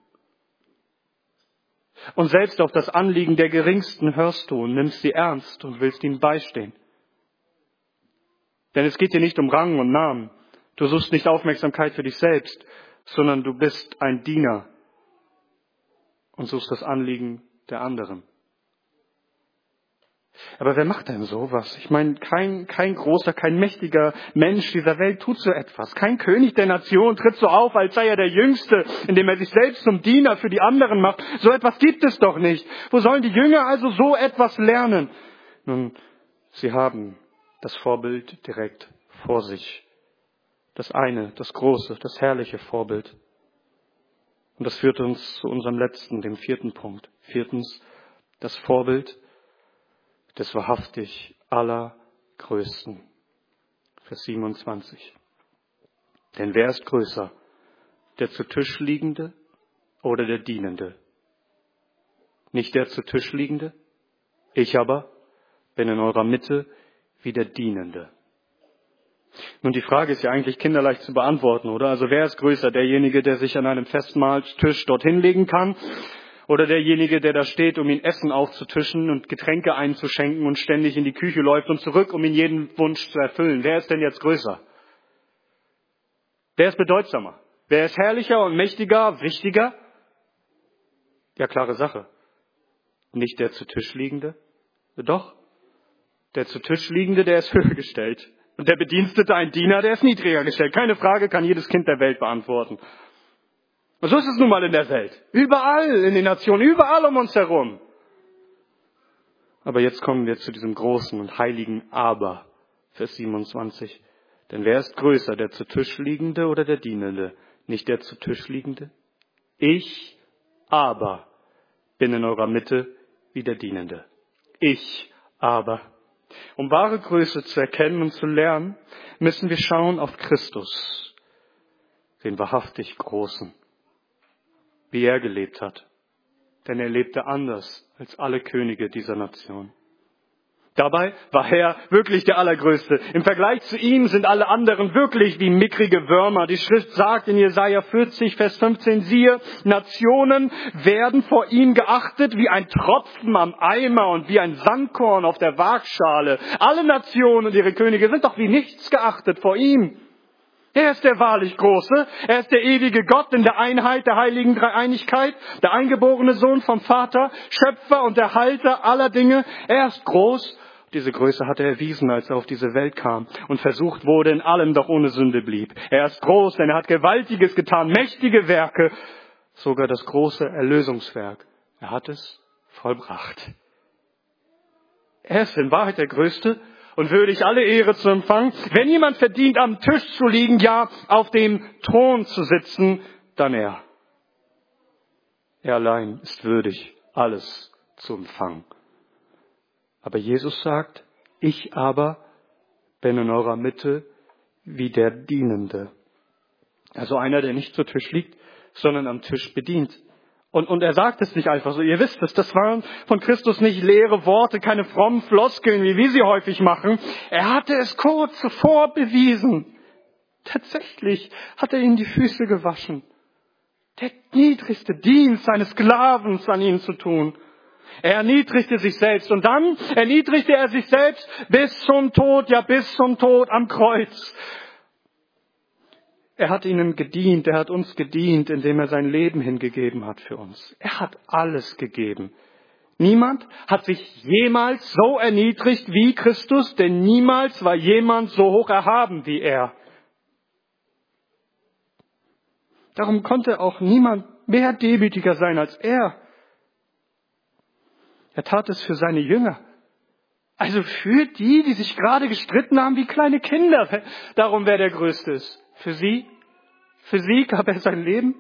[SPEAKER 1] Und selbst auf das Anliegen der Geringsten hörst du und nimmst sie ernst und willst ihnen beistehen. Denn es geht dir nicht um Rang und Namen. Du suchst nicht Aufmerksamkeit für dich selbst, sondern du bist ein Diener und suchst das Anliegen der anderen. Aber wer macht denn sowas? Ich meine, kein großer, kein mächtiger Mensch dieser Welt tut so etwas. Kein König der Nation tritt so auf, als sei er der Jüngste, indem er sich selbst zum Diener für die anderen macht. So etwas gibt es doch nicht. Wo sollen die Jünger also so etwas lernen? Nun, sie haben das Vorbild direkt vor sich. Das eine, das große, das herrliche Vorbild. Und das führt uns zu unserem letzten, dem 4. Punkt. 4. Das Vorbild des wahrhaftig Allergrößten. Vers 27. Denn wer ist größer, der zu Tisch liegende oder der Dienende? Nicht der zu Tisch liegende, ich aber bin in eurer Mitte wie der Dienende. Nun, die Frage ist ja eigentlich kinderleicht zu beantworten, oder? Also wer ist größer? Derjenige, der sich an einem Festmahlstisch dorthin legen kann? Oder derjenige, der da steht, um ihn Essen aufzutischen und Getränke einzuschenken und ständig in die Küche läuft und zurück, um ihn jeden Wunsch zu erfüllen? Wer ist denn jetzt größer? Wer ist bedeutsamer? Wer ist herrlicher und mächtiger, wichtiger? Ja, klare Sache. Nicht der zu Tisch liegende? Doch. Der zu Tisch liegende, der ist höher gestellt. Und der Bedienstete, ein Diener, der ist niedriger gestellt. Keine Frage, kann jedes Kind der Welt beantworten. Und so ist es nun mal in der Welt. Überall in den Nationen, überall um uns herum. Aber jetzt kommen wir zu diesem großen und heiligen Aber, Vers 27. Denn wer ist größer, der zu Tisch liegende oder der Dienende? Nicht der zu Tisch liegende? Ich aber bin in eurer Mitte wie der Dienende. Ich aber. Um wahre Größe zu erkennen und zu lernen, müssen wir schauen auf Christus, den wahrhaftig Großen, wie er gelebt hat. Denn er lebte anders als alle Könige dieser Nation. Dabei war er wirklich der Allergrößte. Im Vergleich zu ihm sind alle anderen wirklich wie mickrige Würmer. Die Schrift sagt in Jesaja 40, Vers 15, siehe, Nationen werden vor ihm geachtet wie ein Tropfen am Eimer und wie ein Sandkorn auf der Waagschale. Alle Nationen und ihre Könige sind doch wie nichts geachtet vor ihm. Er ist der wahrlich Große. Er ist der ewige Gott in der Einheit der heiligen Dreieinigkeit, der eingeborene Sohn vom Vater, Schöpfer und Erhalter aller Dinge. Er ist groß. Diese Größe hat er erwiesen, als er auf diese Welt kam und versucht wurde, in allem doch ohne Sünde blieb. Er ist groß, denn er hat Gewaltiges getan, mächtige Werke, sogar das große Erlösungswerk. Er hat es vollbracht. Er ist in Wahrheit der Größte und würdig, alle Ehre zu empfangen. Wenn jemand verdient, am Tisch zu liegen, ja, auf dem Thron zu sitzen, dann er. Er allein ist würdig, alles zu empfangen. Aber Jesus sagt, ich aber bin in eurer Mitte wie der Dienende. Also einer, der nicht zu Tisch liegt, sondern am Tisch bedient. Und er sagt es nicht einfach so. Ihr wisst es, das waren von Christus nicht leere Worte, keine frommen Floskeln, wie wir sie häufig machen. Er hatte es kurz zuvor bewiesen. Tatsächlich hat er ihnen die Füße gewaschen. Der niedrigste Dienst eines Sklavens an ihnen zu tun. Er erniedrigte sich selbst und dann erniedrigte er sich selbst bis zum Tod, ja bis zum Tod am Kreuz. Er hat ihnen gedient, er hat uns gedient, indem er sein Leben hingegeben hat für uns. Er hat alles gegeben. Niemand hat sich jemals so erniedrigt wie Christus, denn niemals war jemand so hoch erhaben wie er. Darum konnte auch niemand mehr demütiger sein als er. Er tat es für seine Jünger. Also für die sich gerade gestritten haben wie kleine Kinder. Darum, wer der Größte ist. Für sie gab er sein Leben.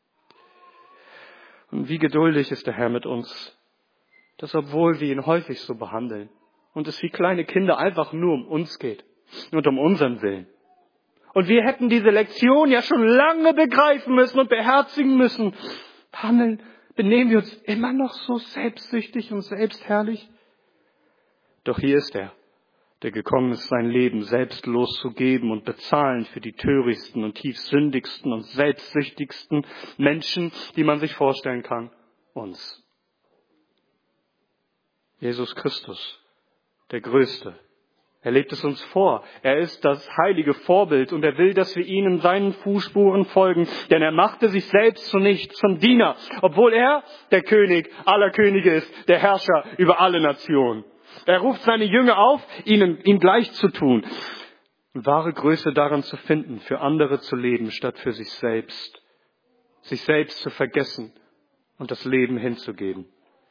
[SPEAKER 1] Und wie geduldig ist der Herr mit uns. Dass obwohl wir ihn häufig so behandeln und es wie kleine Kinder einfach nur um uns geht und um unseren Willen. Und wir hätten diese Lektion ja schon lange begreifen müssen und beherzigen müssen. Benehmen wir uns immer noch so selbstsüchtig und selbstherrlich? Doch hier ist er, der gekommen ist, sein Leben selbstlos zu geben und bezahlen für die törichsten und tiefsündigsten und selbstsüchtigsten Menschen, die man sich vorstellen kann, uns. Jesus Christus, der Größte. Er lebt es uns vor. Er ist das heilige Vorbild und er will, dass wir ihm in seinen Fußspuren folgen. Denn er machte sich selbst zu nichts, zum Diener, obwohl er der König aller Könige ist, der Herrscher über alle Nationen. Er ruft seine Jünger auf, ihm gleich zu tun. Und wahre Größe darin zu finden, für andere zu leben, statt für sich selbst zu vergessen und das Leben hinzugeben.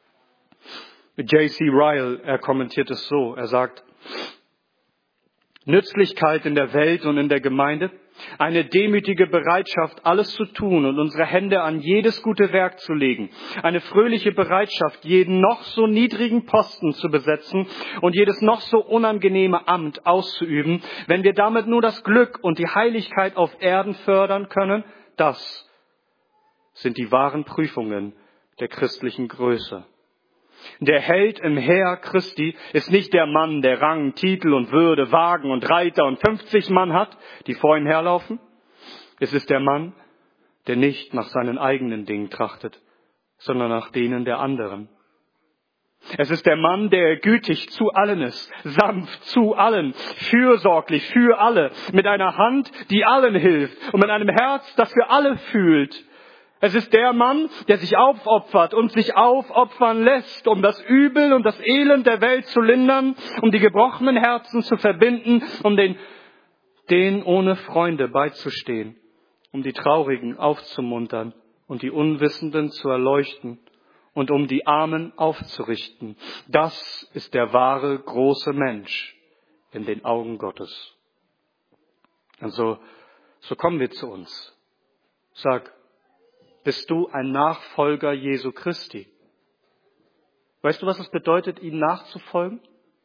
[SPEAKER 1] J.C. Ryle, er kommentiert es so, er sagt, Nützlichkeit in der Welt und in der Gemeinde, eine demütige Bereitschaft, alles zu tun und unsere Hände an jedes gute Werk zu legen, eine fröhliche Bereitschaft, jeden noch so niedrigen Posten zu besetzen und jedes noch so unangenehme Amt auszuüben, wenn wir damit nur das Glück und die Heiligkeit auf Erden fördern können, das sind die wahren Prüfungen der christlichen Größe. Der Held im Heer Christi ist nicht der Mann, der Rang, Titel und Würde, Wagen und Reiter und 50 Mann hat, die vor ihm herlaufen. Es ist der Mann, der nicht nach seinen eigenen Dingen trachtet, sondern nach denen der anderen. Es ist der Mann, der gütig zu allen ist, sanft zu allen, fürsorglich für alle, mit einer Hand, die allen hilft und mit einem Herz, das für alle fühlt. Es ist der Mann, der sich aufopfert und sich aufopfern lässt, um das Übel und das Elend der Welt zu lindern, um die gebrochenen Herzen zu verbinden, um den ohne Freunde beizustehen, um die Traurigen aufzumuntern und die Unwissenden zu erleuchten und um die Armen aufzurichten. Das ist der wahre große Mensch in den Augen Gottes. Und so kommen wir zu uns. Sag, bist du ein Nachfolger Jesu Christi? Weißt du, was es bedeutet, ihm nachzufolgen?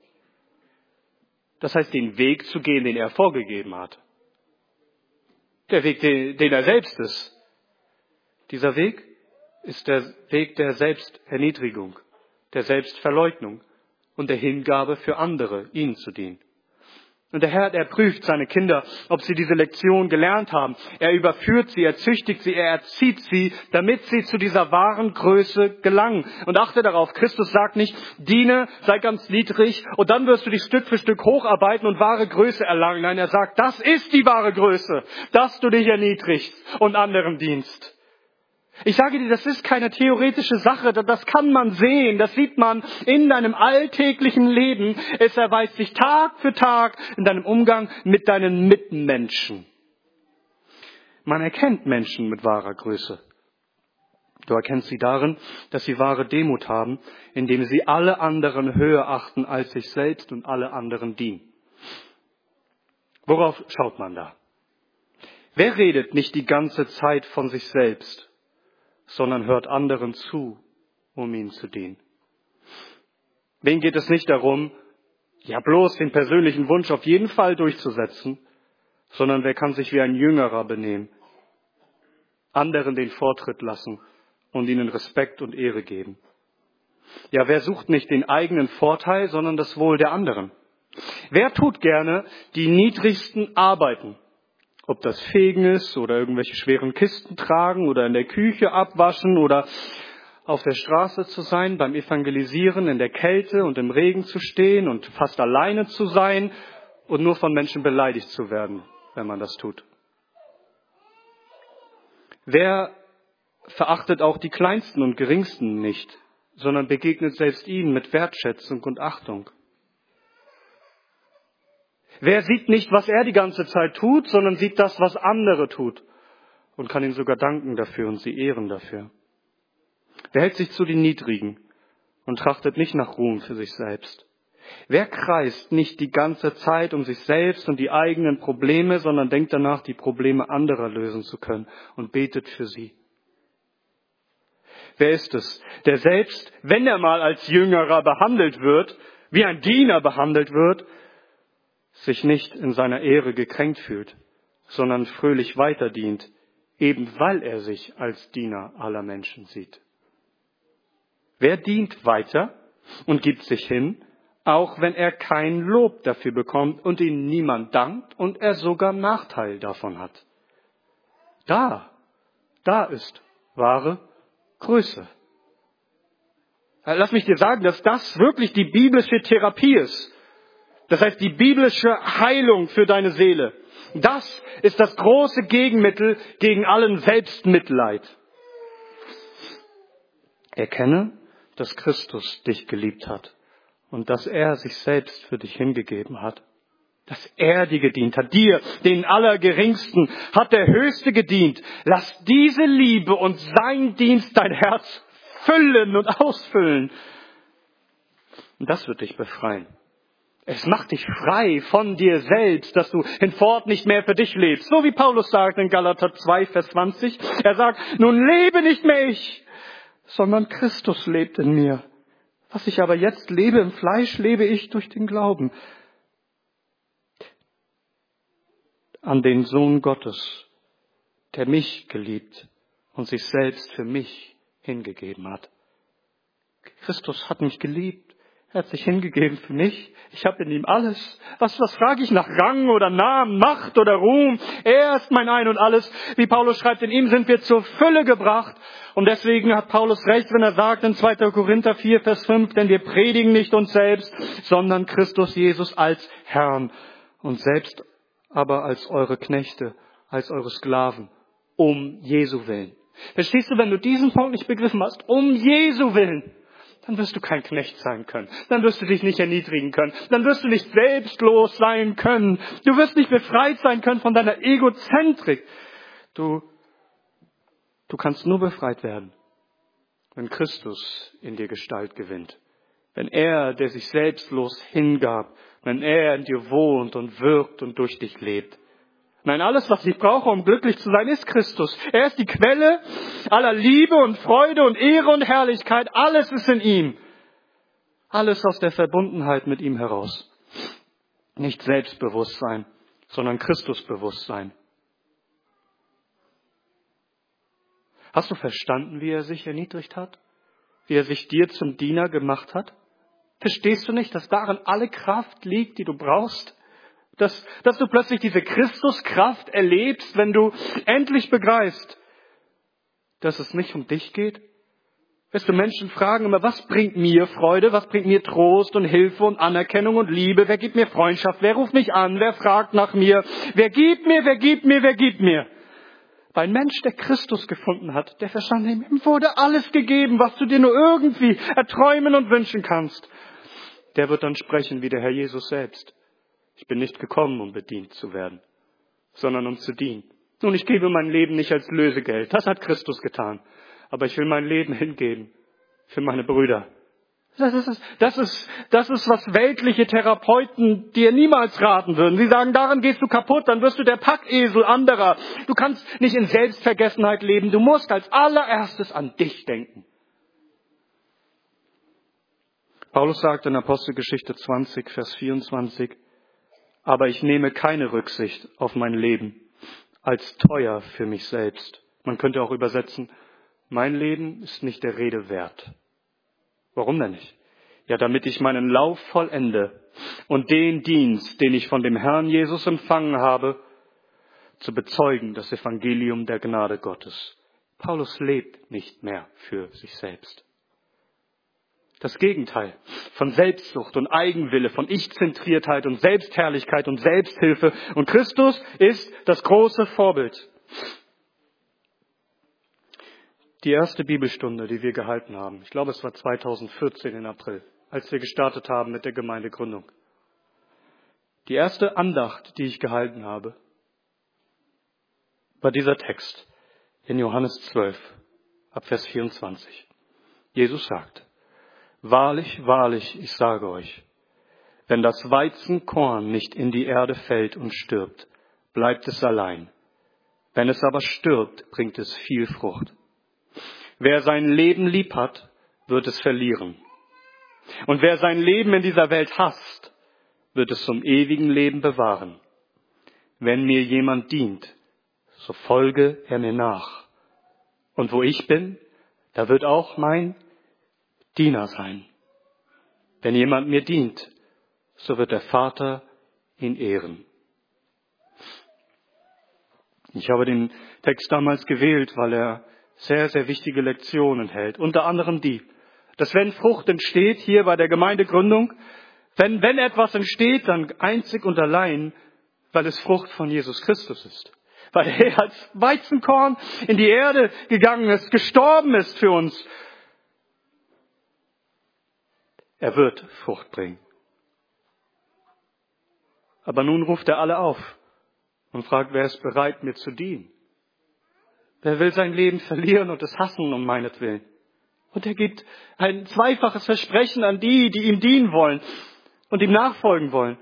[SPEAKER 1] Das heißt, den Weg zu gehen, den er vorgegeben hat. Der Weg, den er selbst ist. Dieser Weg ist der Weg der Selbsterniedrigung, der Selbstverleugnung und der Hingabe für andere, ihnen zu dienen. Und der Herr, er prüft seine Kinder, ob sie diese Lektion gelernt haben. Er überführt sie, er züchtigt sie, er erzieht sie, damit sie zu dieser wahren Größe gelangen. Und achte darauf, Christus sagt nicht, diene, sei ganz niedrig und dann wirst du dich Stück für Stück hocharbeiten und wahre Größe erlangen. Nein, er sagt, das ist die wahre Größe, dass du dich erniedrigst und anderen dienst. Ich sage dir, das ist keine theoretische Sache, das kann man sehen, das sieht man in deinem alltäglichen Leben. Es erweist sich Tag für Tag in deinem Umgang mit deinen Mitmenschen. Man erkennt Menschen mit wahrer Größe. Du erkennst sie darin, dass sie wahre Demut haben, indem sie alle anderen höher achten als sich selbst und alle anderen dienen. Worauf schaut man da? Wer redet nicht die ganze Zeit von sich selbst, sondern hört anderen zu, um ihnen zu dienen? Wen geht es nicht darum, ja bloß den persönlichen Wunsch auf jeden Fall durchzusetzen, sondern wer kann sich wie ein Jüngerer benehmen, anderen den Vortritt lassen und ihnen Respekt und Ehre geben? Ja, wer sucht nicht den eigenen Vorteil, sondern das Wohl der anderen? Wer tut gerne die niedrigsten Arbeiten? Ob das Fegen ist oder irgendwelche schweren Kisten tragen oder in der Küche abwaschen oder auf der Straße zu sein, beim Evangelisieren, in der Kälte und im Regen zu stehen und fast alleine zu sein und nur von Menschen beleidigt zu werden, wenn man das tut. Wer verachtet auch die Kleinsten und Geringsten nicht, sondern begegnet selbst ihnen mit Wertschätzung und Achtung? Wer sieht nicht, was er die ganze Zeit tut, sondern sieht das, was andere tut und kann ihm sogar danken dafür und sie ehren dafür? Wer hält sich zu den Niedrigen und trachtet nicht nach Ruhm für sich selbst? Wer kreist nicht die ganze Zeit um sich selbst und die eigenen Probleme, sondern denkt danach, die Probleme anderer lösen zu können und betet für sie? Wer ist es, der selbst, wenn er mal als Jüngerer behandelt wird, wie ein Diener behandelt wird, sich nicht in seiner Ehre gekränkt fühlt, sondern fröhlich weiterdient, eben weil er sich als Diener aller Menschen sieht? Wer dient weiter und gibt sich hin, auch wenn er kein Lob dafür bekommt und ihm niemand dankt und er sogar Nachteil davon hat. Da ist wahre Größe. Lass mich dir sagen, dass das wirklich die biblische Therapie ist. Das heißt, die biblische Heilung für deine Seele. Das ist das große Gegenmittel gegen allen Selbstmitleid. Erkenne, dass Christus dich geliebt hat und dass er sich selbst für dich hingegeben hat. Dass er dir gedient hat, dir, den Allergeringsten, hat der Höchste gedient. Lass diese Liebe und sein Dienst dein Herz füllen und ausfüllen. Und das wird dich befreien. Es macht dich frei von dir selbst, dass du hinfort nicht mehr für dich lebst. So wie Paulus sagt in Galater 2, Vers 20. Er sagt, nun lebe nicht mehr ich, sondern Christus lebt in mir. Was ich aber jetzt lebe im Fleisch, lebe ich durch den Glauben an den Sohn Gottes, der mich geliebt und sich selbst für mich hingegeben hat. Christus hat mich geliebt. Er hat sich hingegeben für mich. Ich habe in ihm alles. Was frage ich nach Rang oder Namen, Macht oder Ruhm? Er ist mein Ein und Alles. Wie Paulus schreibt, in ihm sind wir zur Fülle gebracht. Und deswegen hat Paulus recht, wenn er sagt in 2. Korinther 4, Vers 5, denn wir predigen nicht uns selbst, sondern Christus Jesus als Herrn und selbst aber als eure Knechte, als eure Sklaven, um Jesu willen. Verstehst du, wenn du diesen Punkt nicht begriffen hast, um Jesu willen, dann wirst du kein Knecht sein können. Dann wirst du dich nicht erniedrigen können. Dann wirst du nicht selbstlos sein können. Du wirst nicht befreit sein können von deiner Egozentrik. Du kannst nur befreit werden, wenn Christus in dir Gestalt gewinnt. Wenn er, der sich selbstlos hingab, wenn er in dir wohnt und wirkt und durch dich lebt. Nein, alles, was ich brauche, um glücklich zu sein, ist Christus. Er ist die Quelle aller Liebe und Freude und Ehre und Herrlichkeit. Alles ist in ihm. Alles aus der Verbundenheit mit ihm heraus. Nicht Selbstbewusstsein, sondern Christusbewusstsein. Hast du verstanden, wie er sich erniedrigt hat? Wie er sich dir zum Diener gemacht hat? Verstehst du nicht, dass darin alle Kraft liegt, die du brauchst? Dass du plötzlich diese Christuskraft erlebst, wenn du endlich begreifst, dass es nicht um dich geht? Weißt du, Menschen fragen immer, was bringt mir Freude, was bringt mir Trost und Hilfe und Anerkennung und Liebe? Wer gibt mir Freundschaft? Wer ruft mich an? Wer fragt nach mir? Wer gibt mir, wer gibt mir, wer gibt mir? Weil ein Mensch, der Christus gefunden hat, der verstand, ihm wurde alles gegeben, was du dir nur irgendwie erträumen und wünschen kannst. Der wird dann sprechen wie der Herr Jesus selbst. Ich bin nicht gekommen, um bedient zu werden, sondern um zu dienen. Nun, ich gebe mein Leben nicht als Lösegeld. Das hat Christus getan. Aber ich will mein Leben hingeben für meine Brüder. Das ist, was weltliche Therapeuten dir niemals raten würden. Sie sagen, daran gehst du kaputt, dann wirst du der Packesel anderer. Du kannst nicht in Selbstvergessenheit leben. Du musst als allererstes an dich denken. Paulus sagt in Apostelgeschichte 20, Vers 24, aber ich nehme keine Rücksicht auf mein Leben als teuer für mich selbst. Man könnte auch übersetzen, mein Leben ist nicht der Rede wert. Warum denn nicht? Ja, damit ich meinen Lauf vollende und den Dienst, den ich von dem Herrn Jesus empfangen habe, zu bezeugen, das Evangelium der Gnade Gottes. Paulus lebt nicht mehr für sich selbst. Das Gegenteil von Selbstsucht und Eigenwille, von Ich-Zentriertheit und Selbstherrlichkeit und Selbsthilfe. Und Christus ist das große Vorbild. Die erste Bibelstunde, die wir gehalten haben, ich glaube, es war 2014 im April, als wir gestartet haben mit der Gemeindegründung. Die erste Andacht, die ich gehalten habe, war dieser Text in Johannes 12, ab Vers 24. Jesus sagt, wahrlich, wahrlich, ich sage euch, wenn das Weizenkorn nicht in die Erde fällt und stirbt, bleibt es allein. Wenn es aber stirbt, bringt es viel Frucht. Wer sein Leben lieb hat, wird es verlieren. Und wer sein Leben in dieser Welt hasst, wird es zum ewigen Leben bewahren. Wenn mir jemand dient, so folge er mir nach. Und wo ich bin, da wird auch mein Diener sein. Wenn jemand mir dient, so wird der Vater ihn ehren. Ich habe den Text damals gewählt, weil er sehr, sehr wichtige Lektionen enthält. Unter anderem die, dass wenn Frucht entsteht, hier bei der Gemeindegründung, wenn etwas entsteht, dann einzig und allein, weil es Frucht von Jesus Christus ist. Weil er als Weizenkorn in die Erde gegangen ist, gestorben ist für uns. Er wird Frucht bringen. Aber nun ruft er alle auf und fragt, wer ist bereit, mir zu dienen? Wer will sein Leben verlieren und es hassen um meinetwillen? Und er gibt ein zweifaches Versprechen an die, die ihm dienen wollen und ihm nachfolgen wollen.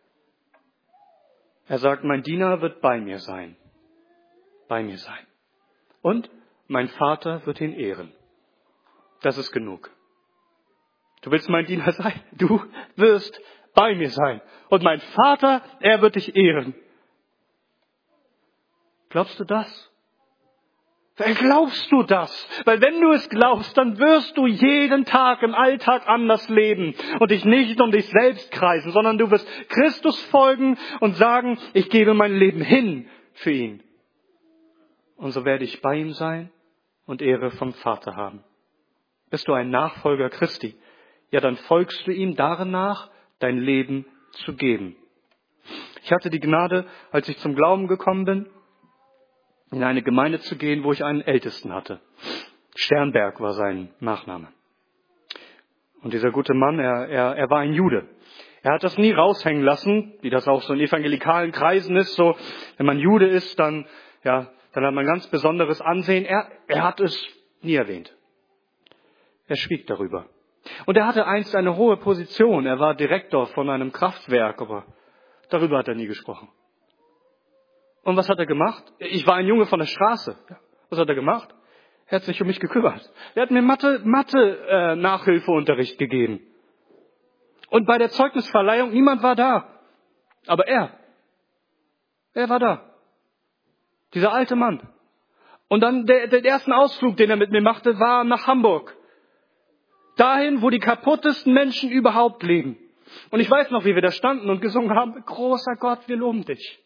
[SPEAKER 1] Er sagt, mein Diener wird bei mir sein. Bei mir sein. Und mein Vater wird ihn ehren. Das ist genug. Du willst mein Diener sein? Du wirst bei mir sein. Und mein Vater, er wird dich ehren. Glaubst du das? Glaubst du das? Weil wenn du es glaubst, dann wirst du jeden Tag im Alltag anders leben und dich nicht um dich selbst kreisen, sondern du wirst Christus folgen und sagen, ich gebe mein Leben hin für ihn. Und so werde ich bei ihm sein und Ehre vom Vater haben. Bist du ein Nachfolger Christi? Ja, dann folgst du ihm darin nach, dein Leben zu geben. Ich hatte die Gnade, als ich zum Glauben gekommen bin, in eine Gemeinde zu gehen, wo ich einen Ältesten hatte. Sternberg war sein Nachname. Und dieser gute Mann, er war ein Jude. Er hat das nie raushängen lassen, wie das auch so in evangelikalen Kreisen ist. So, wenn man Jude ist, dann hat man ein ganz besonderes Ansehen. Er hat es nie erwähnt. Er schwieg darüber. Und er hatte einst eine hohe Position. Er war Direktor von einem Kraftwerk, aber darüber hat er nie gesprochen. Und was hat er gemacht? Ich war ein Junge von der Straße. Was hat er gemacht? Er hat sich um mich gekümmert. Er hat mir Mathe-Nachhilfeunterricht gegeben. Und bei der Zeugnisverleihung, niemand war da. Aber er war da. Dieser alte Mann. Und dann der ersten Ausflug, den er mit mir machte, war nach Hamburg. Dahin, wo die kaputtesten Menschen überhaupt leben. Und ich weiß noch, wie wir da standen und gesungen haben, großer Gott, wir loben dich.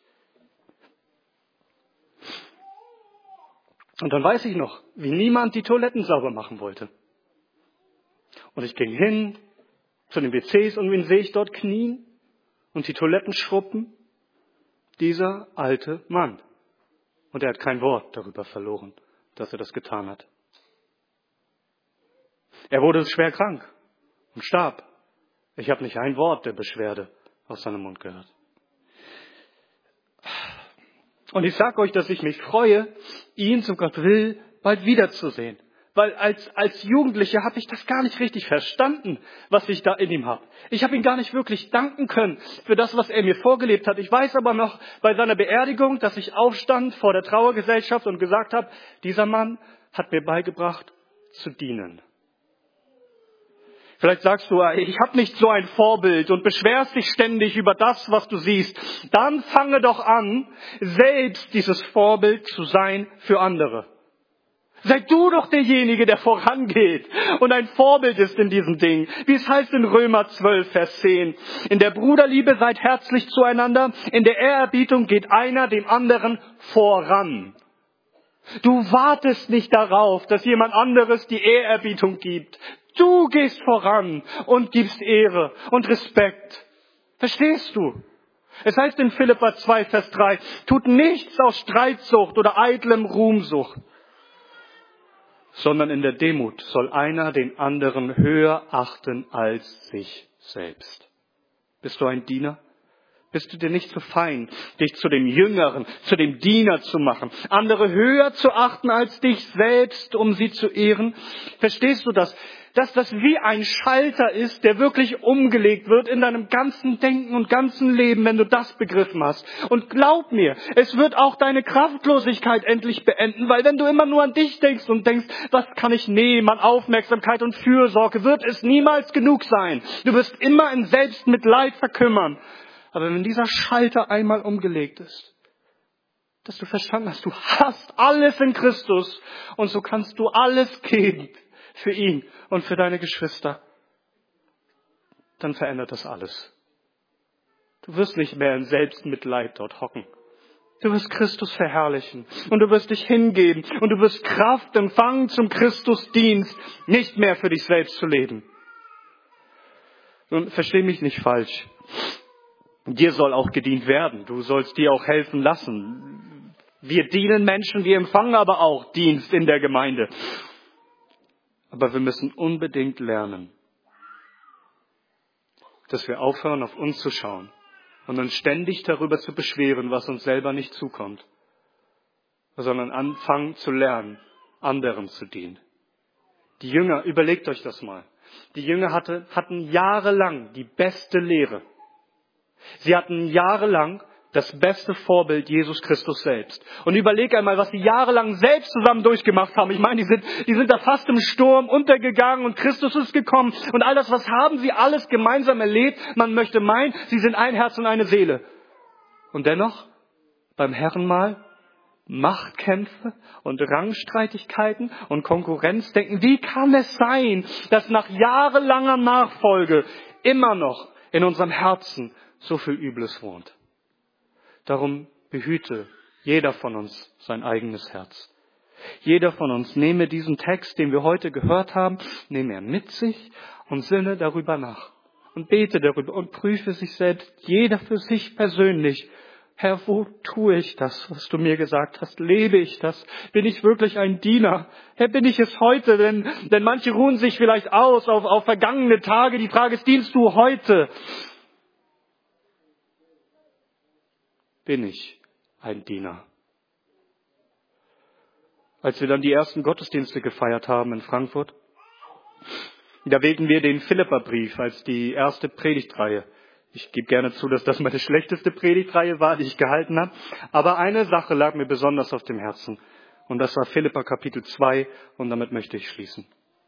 [SPEAKER 1] Und dann weiß ich noch, wie niemand die Toiletten sauber machen wollte. Und ich ging hin zu den WCs und wen sehe ich dort knien und die Toiletten schruppen? Dieser alte Mann. Und er hat kein Wort darüber verloren, dass er das getan hat. Er wurde schwer krank und starb. Ich habe nicht ein Wort der Beschwerde aus seinem Mund gehört. Und ich sage euch, dass ich mich freue, ihn, so Gott will, bald wiederzusehen. Weil als Jugendlicher habe ich das gar nicht richtig verstanden, was ich da in ihm habe. Ich habe ihm gar nicht wirklich danken können für das, was er mir vorgelebt hat. Ich weiß aber noch bei seiner Beerdigung, dass ich aufstand vor der Trauergesellschaft und gesagt habe, dieser Mann hat mir beigebracht zu dienen. Vielleicht sagst du, ich habe nicht so ein Vorbild und beschwerst dich ständig über das, was du siehst. Dann fange doch an, selbst dieses Vorbild zu sein für andere. Sei du doch derjenige, der vorangeht und ein Vorbild ist in diesem Ding. Wie es heißt in Römer 12, Vers 10. In der Bruderliebe seid herzlich zueinander. In der Ehrerbietung geht einer dem anderen voran. Du wartest nicht darauf, dass jemand anderes die Ehrerbietung gibt. Du gehst voran und gibst Ehre und Respekt. Verstehst du? Es heißt in Philipper 2, Vers 3, tut nichts aus Streitsucht oder eitlem Ruhmsucht, sondern in der Demut soll einer den anderen höher achten als sich selbst. Bist du ein Diener? Bist du dir nicht zu fein, dich zu dem Jüngeren, zu dem Diener zu machen, andere höher zu achten als dich selbst, um sie zu ehren? Verstehst du das? Dass das wie ein Schalter ist, der wirklich umgelegt wird in deinem ganzen Denken und ganzen Leben, wenn du das begriffen hast. Und glaub mir, es wird auch deine Kraftlosigkeit endlich beenden, weil wenn du immer nur an dich denkst und denkst, was kann ich nehmen an Aufmerksamkeit und Fürsorge, wird es niemals genug sein. Du wirst immer in Selbstmitleid verkümmern. Aber wenn dieser Schalter einmal umgelegt ist, dass du verstanden hast, du hast alles in Christus und so kannst du alles geben für ihn und für deine Geschwister, dann verändert das alles. Du wirst nicht mehr in Selbstmitleid dort hocken. Du wirst Christus verherrlichen und du wirst dich hingeben und du wirst Kraft empfangen zum Christusdienst, nicht mehr für dich selbst zu leben. Und versteh mich nicht falsch. Dir soll auch gedient werden. Du sollst dir auch helfen lassen. Wir dienen Menschen, wir empfangen aber auch Dienst in der Gemeinde. Aber wir müssen unbedingt lernen, dass wir aufhören, auf uns zu schauen und uns ständig darüber zu beschweren, was uns selber nicht zukommt, sondern anfangen zu lernen, anderen zu dienen. Die Jünger, überlegt euch das mal. Die Jünger hatten jahrelang die beste Lehre. Sie hatten jahrelang das beste Vorbild Jesus Christus selbst. Und überleg einmal, was sie jahrelang selbst zusammen durchgemacht haben. Ich meine, die sind da fast im Sturm untergegangen und Christus ist gekommen. Und all das, was haben sie alles gemeinsam erlebt? Man möchte meinen, sie sind ein Herz und eine Seele. Und dennoch, beim Herrenmahl, Machtkämpfe und Rangstreitigkeiten und Konkurrenzdenken. Wie kann es sein, dass nach jahrelanger Nachfolge immer noch in unserem Herzen so viel Übles wohnt? Darum behüte jeder von uns sein eigenes Herz. Jeder von uns nehme diesen Text, den wir heute gehört haben, nehme er mit sich und sinne darüber nach. Und bete darüber und prüfe sich selbst, jeder für sich persönlich. Herr, wo tue ich das, was du mir gesagt hast? Lebe ich das? Bin ich wirklich ein Diener? Herr, bin ich es heute? Denn manche ruhen sich vielleicht aus auf vergangene Tage. Die Frage ist, dienst du heute? Bin ich ein Diener? Als wir dann die ersten Gottesdienste gefeiert haben in Frankfurt, da wählten wir den Philipperbrief als die erste Predigtreihe. Ich gebe gerne zu, dass das meine schlechteste Predigtreihe war, die ich gehalten habe. Aber eine Sache lag mir besonders auf dem Herzen. Und das war Philipper Kapitel 2. Und damit möchte ich schließen.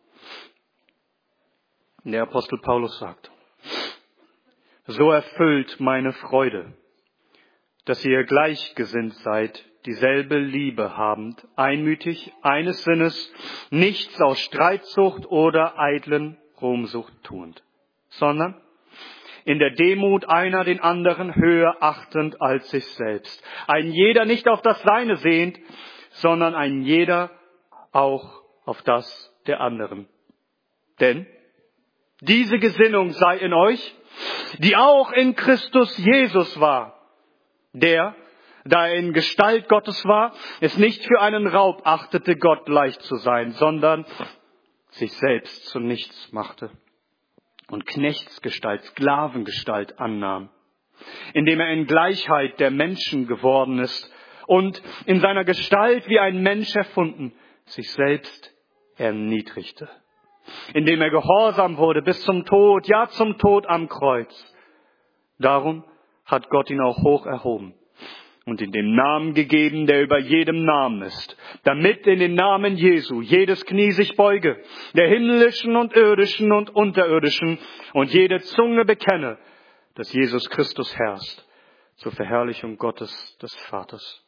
[SPEAKER 1] Der Apostel Paulus sagt: So erfüllt meine Freude, dass ihr gleichgesinnt seid, dieselbe Liebe habend, einmütig, eines Sinnes, nichts aus Streitsucht oder eitlen Ruhmsucht tuend, sondern in der Demut einer den anderen höher achtend als sich selbst. Ein jeder nicht auf das Seine sehend, sondern ein jeder auch auf das der anderen. Denn diese Gesinnung sei in euch, die auch in Christus Jesus war, der, da er in Gestalt Gottes war, es nicht für einen Raub achtete, Gott gleich zu sein, sondern sich selbst zu nichts machte und Knechtsgestalt, Sklavengestalt annahm, indem er in Gleichheit der Menschen geworden ist und in seiner Gestalt wie ein Mensch erfunden, sich selbst erniedrigte, indem er gehorsam wurde bis zum Tod, ja zum Tod am Kreuz. Darum hat Gott ihn auch hoch erhoben und ihm den Namen gegeben, der über jedem Namen ist, damit in den Namen Jesu jedes Knie sich beuge, der himmlischen und irdischen und unterirdischen, und jede Zunge bekenne, dass Jesus Christus herrscht, zur Verherrlichung Gottes des Vaters.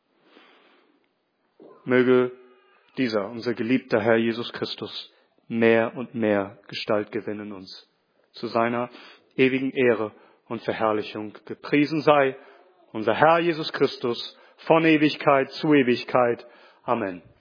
[SPEAKER 1] Möge dieser, unser geliebter Herr Jesus Christus, mehr und mehr Gestalt gewinnen uns, zu seiner ewigen Ehre und Verherrlichung. Gepriesen sei unser Herr Jesus Christus von Ewigkeit zu Ewigkeit. Amen.